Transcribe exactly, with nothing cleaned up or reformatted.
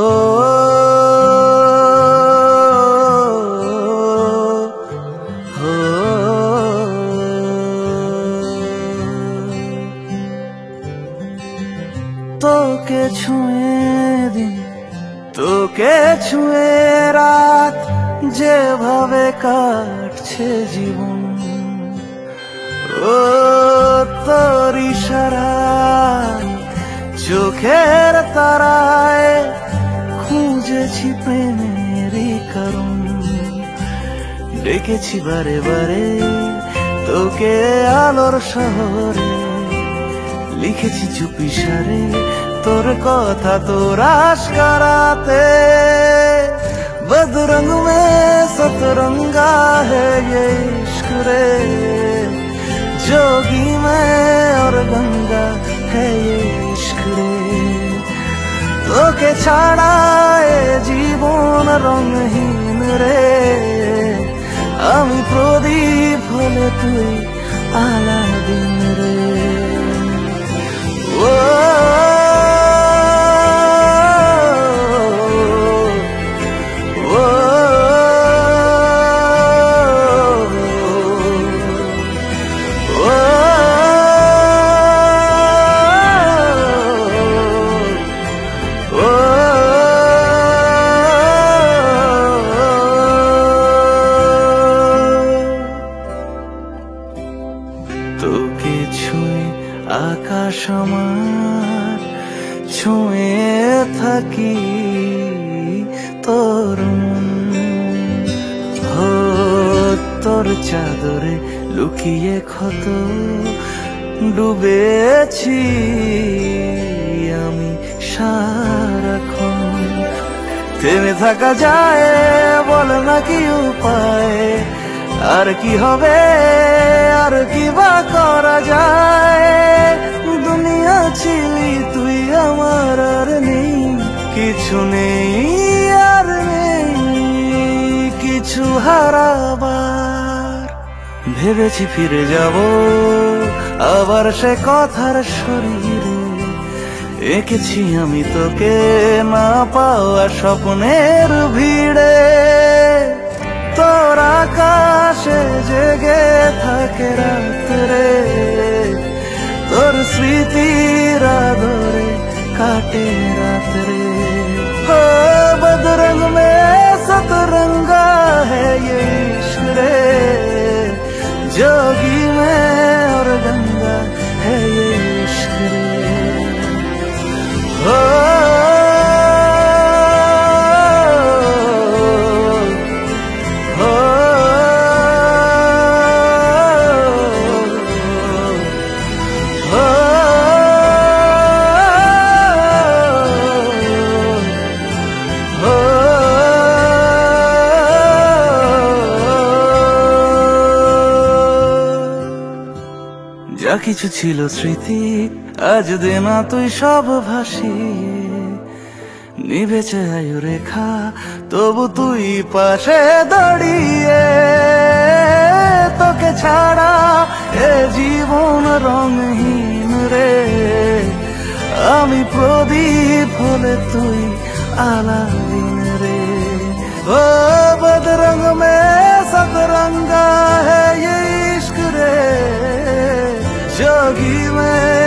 তোকে ছুঁয়ে দিন, তোকে ছুঁয়ে রাত, যেভাবে কাটছে জীবন। ও তোর ইশারায়, চোখের তারায় খুঁজেছি প্রেমেরই কারণ। ডেকেছি বারে বারে তোকে আলোর শহরে, লিখেছি চুপি সারে তোর কথা তোর আশকারাতে। बदरंग में सतरंगा है ये इश्क रे, जोगी में और गंगा है ये इश्क रे। তোকে ছাড়া এ জীবন রঙহীন রে, আমি প্রদীপ হলে তুই আলাদিন রে। ও তোকে ছুঁয়ে আকাশ আমার, ছুঁয়ে থাকি তোর মন। হো তোর চাদরে লুকিয়ে ক্ষত, ডুবেছি আমি সারাক্ষণ। থেমে থাকা যায় বল না কি উপায়, আর কি হবে আর কি বা করা যায়। দুনিয়া ছিলি তুই আমার আর নেই, কিছু নেই আর নেই কিছু হারাবার। ভেবেছি ফিরে যাব আবার সে কথার শরীরে, এঁকেছি আমি তোকে না পাওয়া স্বপ্নের ভিড়ে। তোর আকাশে জেগে থাকে রাত্রে, তোর স্মৃতির আদরে কাটে রাত্রে। हो बदरंग में सतरंगा है ये इश्क रे, जोगी में और गंगा है ये इश्क रे। हो যা কিছু ছিল স্মৃতি আজ দে না তুই সব ভাসিয়ে। নিভেছে আয়ু রেখা তবু তুই পাশে দাঁড়িয়ে। তোকে ছাড়া এ জীবন রঙহীন রে, আমি প্রদীপ হলে তুই আলাদিন রে। ও बदरंग में सतरंगा है ये इश्क रे, जोगी में